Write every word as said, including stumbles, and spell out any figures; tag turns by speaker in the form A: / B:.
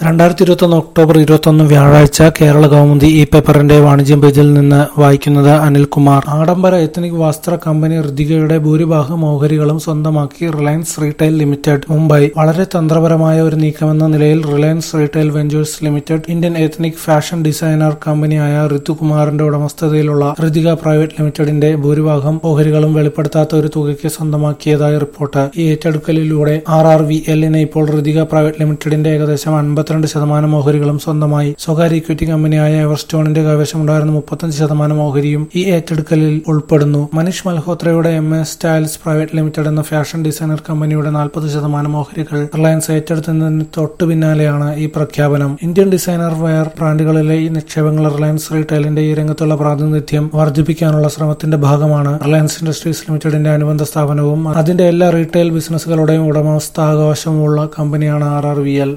A: രണ്ടായിരത്തി ഇരുപത്തൊന്ന് ഒക്ടോബർ ഇരുപത്തൊന്ന് വ്യാഴാഴ്ച കേരള കൗമുദി ഈ പേപ്പറിന്റെ വാണിജ്യം പേജിൽ നിന്ന് വായിക്കുന്നത് അനിൽകുമാർ. ആഡംബര എത്നിക് വസ്ത്ര കമ്പനി ഋതികയുടെ ഭൂരിഭാഗം ഓഹരികളും സ്വന്തമാക്കി റിലയൻസ് റീട്ടെയിൽ ലിമിറ്റഡ്. മുംബൈ. വളരെ തന്ത്രപരമായ ഒരു നീക്കമെന്ന നിലയിൽ Reliance retail ventures limited Indian ethnic fashion designer കമ്പനിയായ ഋതുകുമാറിന്റെ ഉടമസ്ഥതയിലുള്ള ഋതിക പ്രൈവറ്റ് ലിമിറ്റഡിന്റെ ഭൂരിഭാഗം ഓഹരികളും വെളിപ്പെടുത്താത്ത ഒരു തുകയ്ക്ക് സ്വന്തമാക്കിയതായി റിപ്പോർട്ട്. ഈ ഏറ്റെടുക്കലിലൂടെ ആർ ആർ വി എല്ലിന് ഇപ്പോൾ ഋതിക പ്രൈവറ്റ് ലിമിറ്റഡിന്റെ ഏകദേശം അൻപത്തിരണ്ട് ശതമാനം ഓഹരികളും സ്വന്തമായി. സ്വകാര്യ ഇക്വിറ്റി കമ്പനിയായ എവർസ്റ്റോണിന്റെ കൈവശമുണ്ടായിരുന്ന മുപ്പത്തഞ്ച് ശതമാനം ഓഹരിയും ഈ ഏറ്റെടുക്കലിൽ ഉൾപ്പെടുന്നു. മനീഷ് മൽഹോത്രയുടെ M A styles private limited എന്ന ഫാഷൻ ഡിസൈനർ കമ്പനിയുടെ നാൽപ്പത് ശതമാനം ഓഹരികൾ റിലയൻസ് ഏറ്റെടുത്തതിന് തൊട്ടു പിന്നാലെയാണ് ഈ പ്രഖ്യാപനം. ഇന്ത്യൻ ഡിസൈനർ വെയർ ബ്രാൻഡുകളിലെ ഈ നിക്ഷേപങ്ങൾ റിലയൻസ് റീട്ടെയിലിന്റെ ഈ രംഗത്തുള്ള പ്രാതിനിധ്യം വർദ്ധിപ്പിക്കാനുള്ള ശ്രമത്തിന്റെ ഭാഗമാണ്. റിലയൻസ് ഇൻഡസ്ട്രീസ് ലിമിറ്റഡിന്റെ അനുബന്ധ സ്ഥാപനവും അതിന്റെ എല്ലാ റീട്ടെയിൽ ബിസിനസ്സുകളുടെയും ഉടമസ്ഥാവകാശമുള്ള കമ്പനിയാണ് ആർ ആർ വി എൽ.